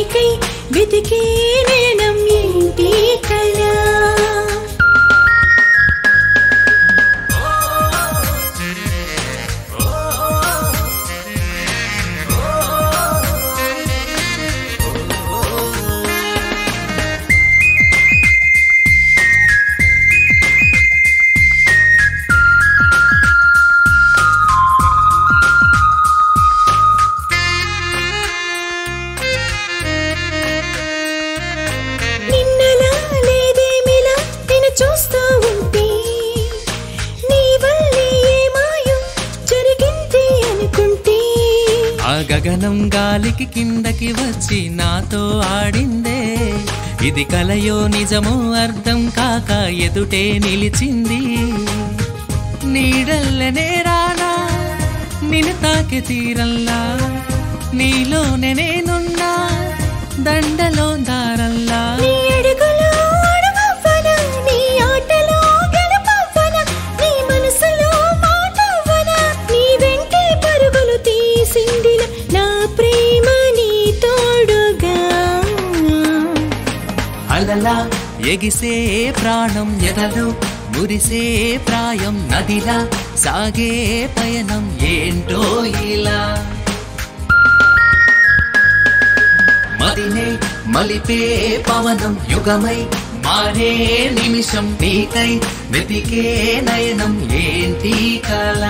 నీకై వెతికే నయనం ఏంటి కళ గగనం గాలికి కిందకి వచ్చి నాతో ఆడిందే ఇది కలయో నిజమో అర్థం కాక ఎదుటే నిలిచింది నీడల్లనే రానా నిన్ను తాకే తీరల్లా నీలోనే నేనున్నా దండలో దారల్లా అలలా ఎగిసే ప్రాణం ఎదలో మురిసే ప్రాయం నదిలా సాగే పయనం ఏంటో ఇలా మదినే మలిపే పవనం యుగమై మారే నిమిషం నీకై వెతికే నయనం ఏంటి కళ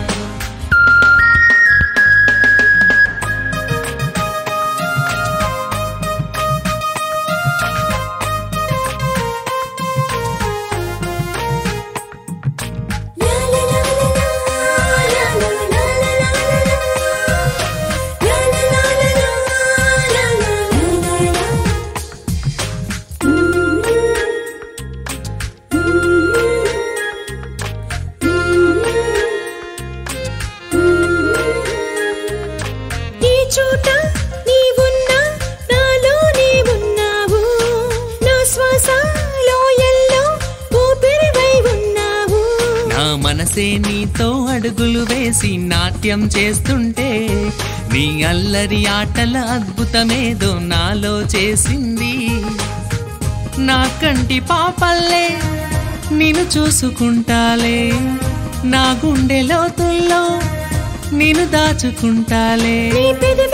మనసే నీతో అడుగులు వేసి నాట్యం చేస్తుంటే నీ అల్లరి ఆటల అద్భుతమేదో నాలో చేసింది నా కంటి పాపల్లే నిన్ను చూసుకుంటాలే నా గుండె లోతుల్లో నిన్ను దాచుకుంటాలే